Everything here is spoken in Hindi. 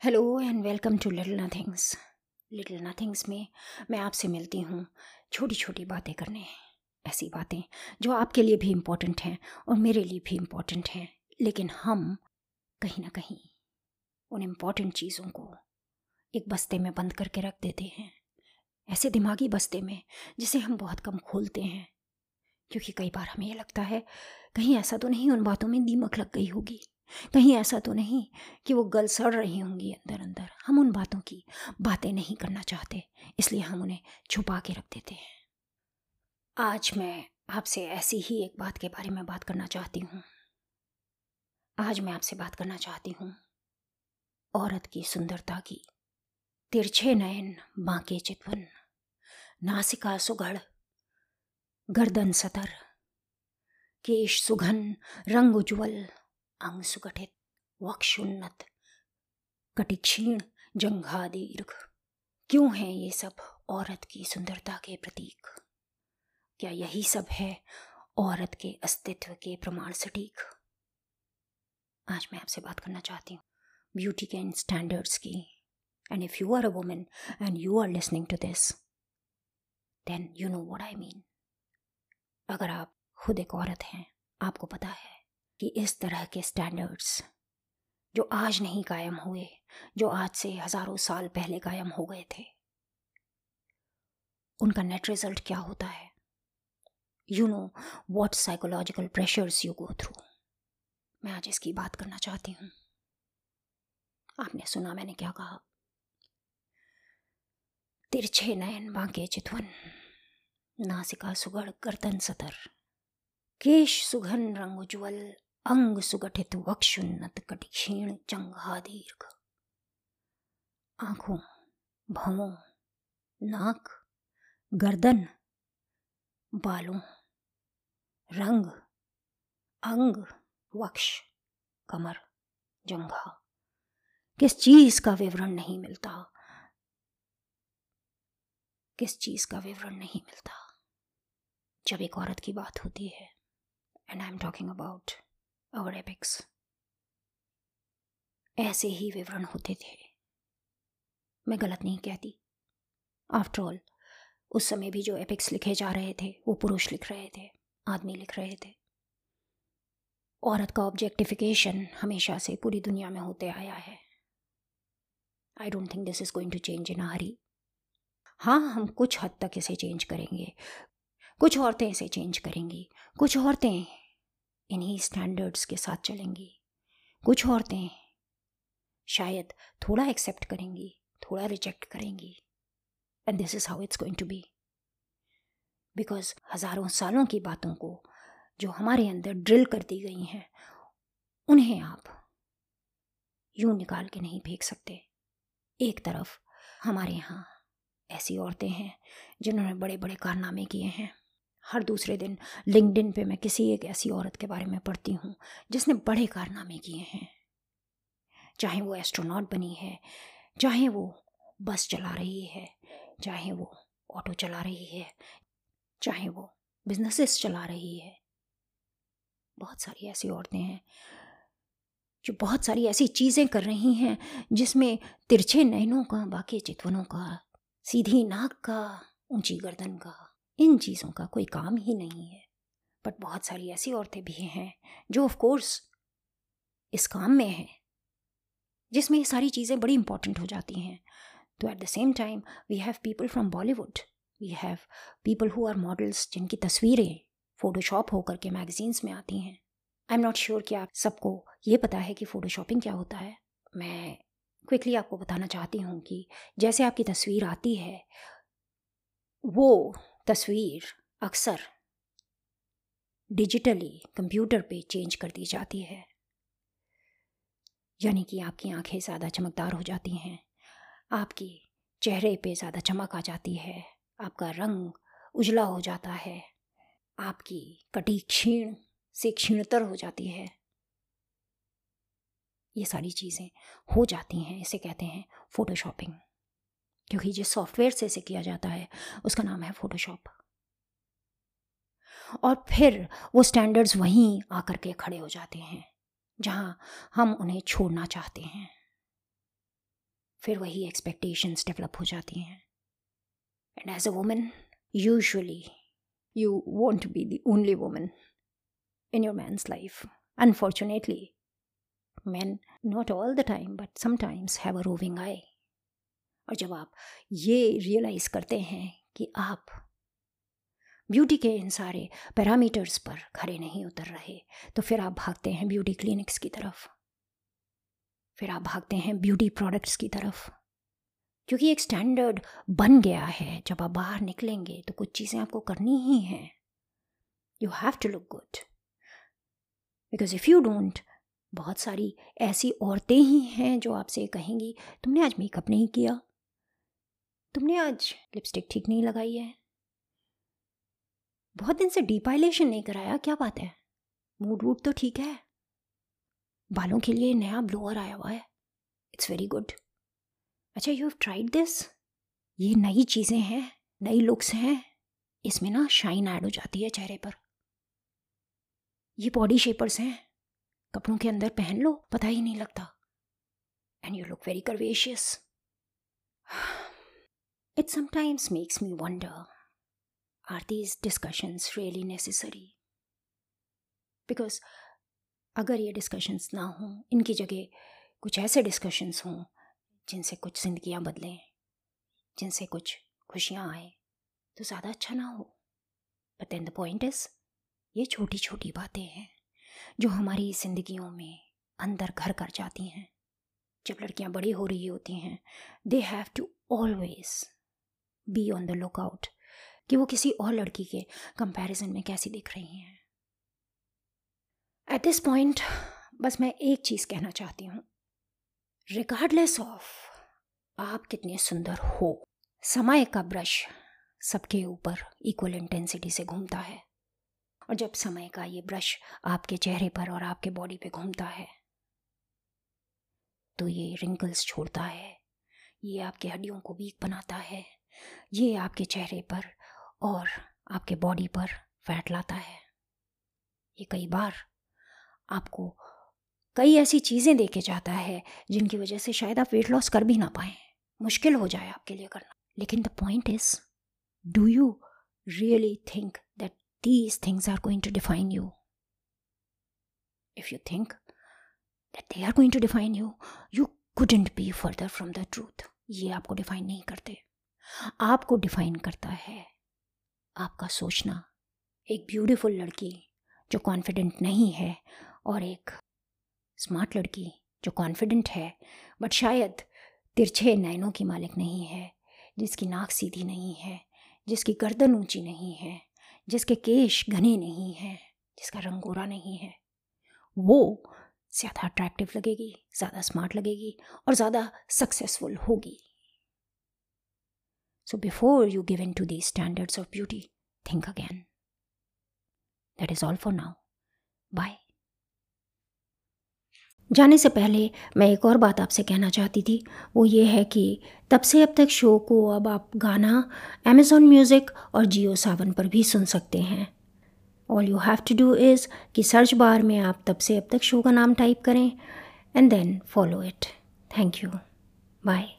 Hello and welcome to little nothings. Little nothings में मैं आपसे मिलती हूँ छोटी छोटी बातें करने, ऐसी बातें जो आपके लिए भी इम्पोर्टेंट हैं और मेरे लिए भी इम्पोर्टेंट हैं, लेकिन हम कहीं ना कहीं उन इम्पोर्टेंट चीज़ों को एक बस्ते में बंद करके रख देते हैं, ऐसे दिमागी बस्ते में जिसे हम बहुत कम खोलते हैं, क्योंकि कई बार हमें ये लगता है कहीं ऐसा तो नहीं उन बातों में दीमक लग गई होगी, कहीं ऐसा तो नहीं कि वो गल सड़ रही होंगी अंदर अंदर। हम उन बातों की बातें नहीं करना चाहते, इसलिए हम उन्हें छुपा के रख देते हैं। आज मैं आपसे ऐसी ही एक बात के बारे में बात करना चाहती हूँ। आज मैं आपसे बात करना चाहती हूँ औरत की सुंदरता की। तिरछे नयन, बांके चितवन, नासिका सुघड़, गर्दन सतर, केश सुघन, रंग उज्ज्वल, अंग सुगठित, वक्षुन्नत, कटिक्षीण, जंघा दीर्घ। क्यों है ये सब औरत की सुंदरता के प्रतीक? क्या यही सब है औरत के अस्तित्व के प्रमाण सटीक? आज मैं आपसे बात करना चाहती हूँ ब्यूटी के इन स्टैंडर्ड्स की। And if you are a woman and you are listening to this, then you know what I mean. अगर आप खुद एक औरत हैं, आपको पता है कि इस तरह के स्टैंडर्ड्स जो आज नहीं कायम हुए, जो आज से हजारों साल पहले कायम हो गए थे, उनका नेट रिजल्ट क्या होता है। You know what psychological pressures you go through. मैं आज इसकी बात करना चाहती हूँ। आपने सुना मैंने क्या कहा? तिरछे नयन, बांके चितवन, नासिका सुगढ़, गर्दन सतर, केश सुघन, रंग उज्ज्वल, अंग सुगठित, वक्षुन्नत, कटिक्षीण, जंघा दीर्घ। आंखों, भौं, नाक, गर्दन, बालों, रंग, अंग, वक्ष, कमर, जंघा, किस चीज का विवरण नहीं मिलता, किस चीज का विवरण नहीं मिलता जब एक औरत की बात होती है। And I am talking about our epics. ऐसे ही विवरण होते थे, मैं गलत नहीं कहती। आफ्टर ऑल उस समय भी जो एपिक्स लिखे जा रहे थे वो पुरुष लिख रहे थे, आदमी लिख रहे थे। औरत का ऑब्जेक्टिफिकेशन हमेशा से पूरी दुनिया में होते आया है। I don't think this is going to change in a hurry. हाँ, हम कुछ हद तक इसे चेंज करेंगे, कुछ औरतें इसे चेंज करेंगी, कुछ औरतें इन्हीं स्टैंडर्ड्स के साथ चलेंगी, कुछ औरतें शायद थोड़ा एक्सेप्ट करेंगी, थोड़ा रिजेक्ट करेंगी। And this is how it's going to be, because हजारों सालों की बातों को जो हमारे अंदर ड्रिल कर दी गई हैं, उन्हें आप यूं निकाल के नहीं फेंक सकते। एक तरफ हमारे यहाँ ऐसी औरतें हैं जिन्होंने बड़े बड़े कारनामे किए हैं। हर दूसरे दिन लिंक्डइन पे मैं किसी एक ऐसी औरत के बारे में पढ़ती हूँ जिसने बड़े कारनामे किए हैं। चाहे वो एस्ट्रोनॉट बनी है, चाहे वो बस चला रही है, चाहे वो ऑटो चला रही है, चाहे वो बिजनेसेस चला रही है। बहुत सारी ऐसी औरतें हैं जो बहुत सारी ऐसी चीज़ें कर रही हैं जिसमें तिरछे नयनों का, बाकी चितवनों का, सीधी नाक का, ऊंची गर्दन का, इन चीज़ों का कोई काम ही नहीं है। बट बहुत सारी ऐसी औरतें भी हैं जो ऑफ कोर्स इस काम में हैं जिसमें ये सारी चीज़ें बड़ी इंपॉर्टेंट हो जाती हैं। तो at the same time we have people from Bollywood, we have people who are models जिनकी तस्वीरें फोटोशॉप होकर के मैगजीन्स में आती हैं। आई एम नॉट श्योर कि आप सबको ये पता है कि फ़ोटोशॉपिंग क्या होता है। मैं क्विकली आपको बताना चाहती हूँ कि जैसे आपकी तस्वीर आती है, वो तस्वीर अक्सर डिजिटली कंप्यूटर पे चेंज कर दी जाती है, यानी कि आपकी आंखें ज़्यादा चमकदार हो जाती हैं, आपकी चेहरे पे ज़्यादा चमक आ जाती है, आपका रंग उजला हो जाता है, आपकी कटी क्षीण से क्षीणतर हो जाती है। ये सारी चीज़ें हो जाती हैं, इसे कहते हैं फ़ोटोशॉपिंग, क्योंकि जिस सॉफ्टवेयर से इसे किया जाता है उसका नाम है फ़ोटोशॉप। और फिर वो स्टैंडर्ड्स वहीं आकर के खड़े हो जाते हैं जहाँ हम उन्हें छोड़ना चाहते हैं। फिर वही एक्सपेक्टेशंस डेवलप हो जाती हैं। And as a woman usually you want to be the only woman in your man's life. Unfortunately, men, not all the time, but sometimes have a roving eye. और जब आप ये रियलाइज़ करते हैं कि आप ब्यूटी के इन सारे पैरामीटर्स पर खरे नहीं उतर रहे, तो फिर आप भागते हैं ब्यूटी क्लिनिक्स की तरफ, फिर आप भागते हैं ब्यूटी प्रोडक्ट्स की तरफ, क्योंकि एक स्टैंडर्ड बन गया है। जब आप बाहर निकलेंगे तो कुछ चीज़ें आपको करनी ही हैं। You have to look good, because if you don't, बहुत सारी ऐसी औरतें ही हैं जो आपसे कहेंगी तुमने आज मेकअप नहीं किया, तुमने आज लिपस्टिक ठीक नहीं लगाई है, बहुत दिन से डीपाइलेशन नहीं कराया, क्या बात है, मूड वूड तो ठीक है, बालों के लिए नया ब्लोअर आया हुआ है, इट्स वेरी गुड। अच्छा, यू हैव ट्राइड दिस, ये नई चीज़ें हैं, नई लुक्स हैं, इसमें ना शाइन ऐड हो जाती है चेहरे पर। ये बॉडी शेपर्स हैं, कपड़ों के अंदर पहन लो, पता ही नहीं लगता, and you look very curvaceous. It sometimes makes me wonder, are these discussions really necessary? Because अगर ये डिस्कशंस ना हों, इनकी जगह कुछ ऐसे डिस्कशंस हों जिनसे कुछ जिंदगियां बदलें, जिनसे कुछ खुशियाँ आए, तो ज़्यादा अच्छा ना हो। But then the point is, ये छोटी छोटी बातें हैं जो हमारी ज़िंदगियों में अंदर घर कर जाती हैं। जब लड़कियां बड़ी हो रही होती हैं, they have to always be on the look out कि वो किसी और लड़की के कंपैरिजन में कैसी दिख रही हैं। एट दिस पॉइंट बस मैं एक चीज़ कहना चाहती हूँ, रिगार्डलेस ऑफ आप कितने सुंदर हो, समय का ब्रश सबके ऊपर इक्वल इंटेंसिटी से घूमता है, और जब समय का ये ब्रश आपके चेहरे पर और आपके बॉडी पे घूमता है तो ये रिंकल्स छोड़ता है, ये आपकी हड्डियों को वीक बनाता है, ये आपके चेहरे पर और आपके बॉडी पर फैट लाता है। ये कई बार आपको कई ऐसी चीज़ें दे के जाता है जिनकी वजह से शायद आप वेट लॉस कर भी ना पाएँ, मुश्किल हो जाए आपके लिए करना। लेकिन the point is, do you really think that these things are going to define you? If you think that they are going to define you, you couldn't be further from the truth. ये आपको डिफाइन नहीं करते, आपको डिफाइन करता है आपका सोचना। एक ब्यूटीफुल लड़की जो कॉन्फिडेंट नहीं है और एक स्मार्ट लड़की जो कॉन्फिडेंट है बट शायद तिरछे नैनों की मालिक नहीं है, जिसकी नाक सीधी नहीं है, जिसकी गर्दन ऊंची नहीं है, जिसके केश घने नहीं हैं, जिसका रंग गोरा नहीं है, वो ज़्यादा अट्रैक्टिव लगेगी, ज़्यादा स्मार्ट लगेगी और ज़्यादा सक्सेसफुल होगी। So before you give in to the standards of beauty, think again. That is all for now, bye. जाने से पहले मैं एक और बात आपसे कहना चाहती थी, वो ये है कि तब से अब तक शो को अब आप गाना Amazon म्यूज़िक और जियो सावन पर भी सुन सकते हैं। All you have to do is कि सर्च बार में आप तब से अब तक शो का नाम टाइप करें and then follow it. Thank you, bye.